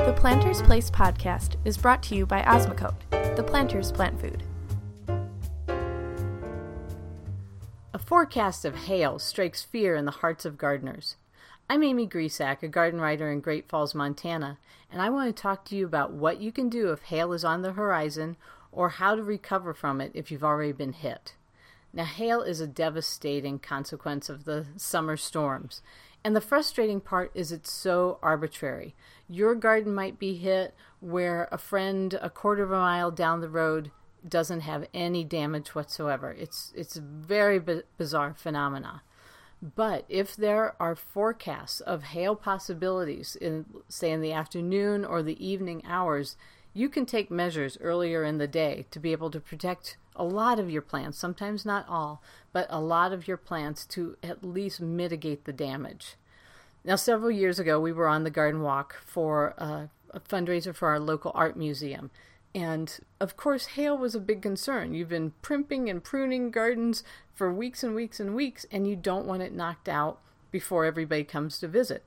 The Planter's Place podcast is brought to you by Osmocote, the Planter's plant food. A forecast of hail strikes fear in the hearts of gardeners. I'm Amy Grisak, a garden writer in Great Falls, Montana, and I want to talk to you about what you can do if hail is on the horizon or how to recover from it if you've already been hit. Now, hail is a devastating consequence of the summer storms, and the frustrating part is it's so arbitrary. Your garden might be hit where a friend a quarter of a mile down the road doesn't have any damage whatsoever. It's a very bizarre phenomena. But if there are forecasts of hail possibilities in, say, in the afternoon or the evening hours, you can take measures earlier in the day to be able to protect a lot of your plants, sometimes not all, but a lot of your plants to at least mitigate the damage. Now, several years ago, we were on the garden walk for a fundraiser for our local art museum. And, of course, hail was a big concern. You've been primping and pruning gardens for weeks and weeks and weeks, and you don't want it knocked out before everybody comes to visit.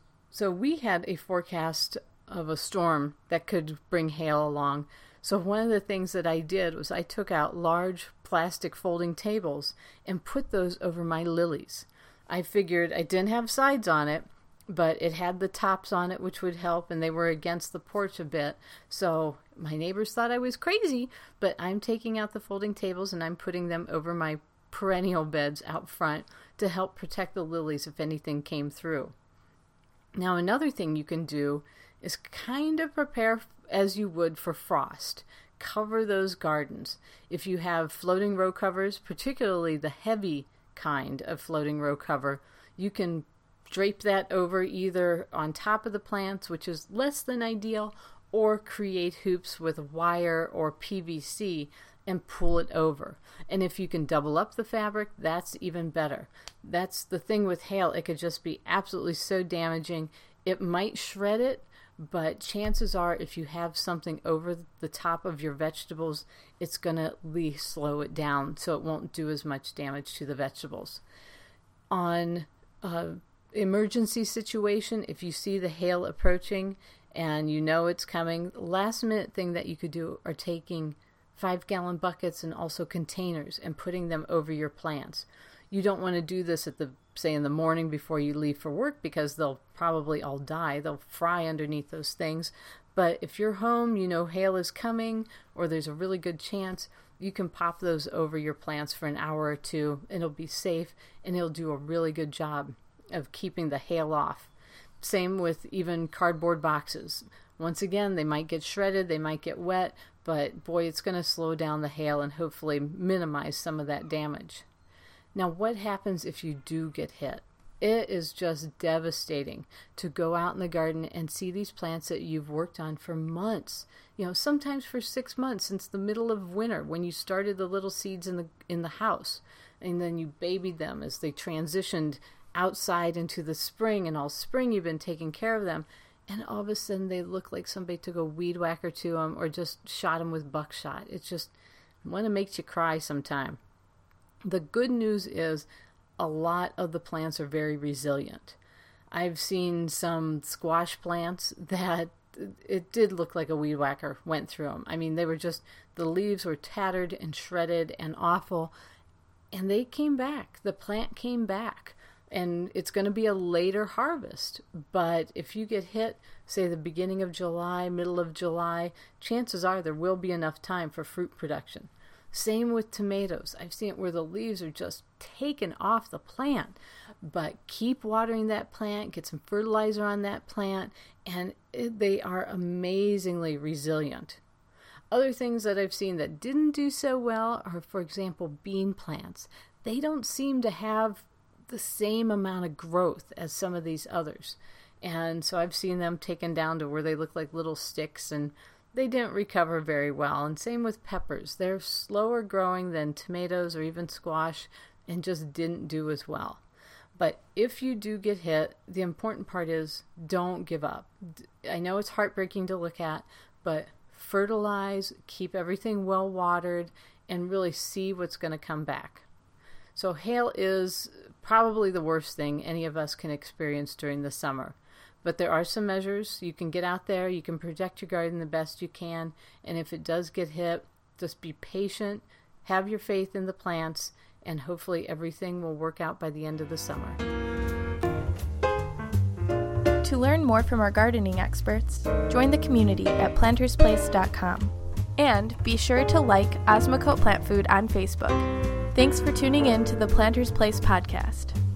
So we had a forecast of a storm that could bring hail along. So one of the things that I did was I took out large plastic folding tables and put those over my lilies. I figured I didn't have sides on it, but it had the tops on it, which would help, and they were against the porch a bit. So my neighbors thought I was crazy, but I'm taking out the folding tables and I'm putting them over my perennial beds out front to help protect the lilies if anything came through. Now, another thing you can do is kind of prepare as you would for frost. Cover those gardens. If you have floating row covers, particularly the heavy kind of floating row cover, you can drape that over either on top of the plants, which is less than ideal, or create hoops with wire or PVC and pull it over. And if you can double up the fabric, that's even better. That's the thing with hail. It could just be absolutely so damaging. It might shred it, but chances are if you have something over the top of your vegetables, it's going to at least slow it down so it won't do as much damage to the vegetables. On emergency situation, if you see the hail approaching and you know it's coming, last minute thing that you could do are taking 5-gallon buckets and also containers and putting them over your plants. You don't want to do this say in the morning before you leave for work because they'll probably all die. They'll fry underneath those things. But if you're home, you know hail is coming or there's a really good chance, you can pop those over your plants for an hour or two and it'll be safe and it'll do a really good job of keeping the hail off. Same with even cardboard boxes. Once again, they might get shredded, they might get wet, but boy, it's going to slow down the hail and hopefully minimize some of that damage. Now, what happens if you do get hit? It is just devastating to go out in the garden and see these plants that you've worked on for months, sometimes for 6 months since the middle of winter when you started the little seeds in the house, and then you babied them as they transitioned outside into the spring, and all spring you've been taking care of them, and all of a sudden they look like somebody took a weed whacker to them or just shot them with buckshot. It's just one that makes you cry sometime. The good news is a lot of the plants are very resilient. I've seen some squash plants that it did look like a weed whacker went through them. I mean, the leaves were tattered and shredded and awful, and they came back. The plant came back. And it's going to be a later harvest. But if you get hit, say the beginning of July, middle of July, chances are there will be enough time for fruit production. Same with tomatoes. I've seen it where the leaves are just taken off the plant. But keep watering that plant, get some fertilizer on that plant, and they are amazingly resilient. Other things that I've seen that didn't do so well are, for example, bean plants. They don't seem to have the same amount of growth as some of these others. And so I've seen them taken down to where they look like little sticks and they didn't recover very well. And same with peppers. They're slower growing than tomatoes or even squash and just didn't do as well. But if you do get hit, the important part is don't give up. I know it's heartbreaking to look at, but fertilize, keep everything well watered, and really see what's going to come back. So hail is probably the worst thing any of us can experience during the summer. But there are some measures. You can get out there, you can protect your garden the best you can, and if it does get hit, just be patient, have your faith in the plants, and hopefully everything will work out by the end of the summer. To learn more from our gardening experts, join the community at plantersplace.com. And be sure to like Osmocote Plant Food on Facebook. Thanks for tuning in to the Planters Place podcast.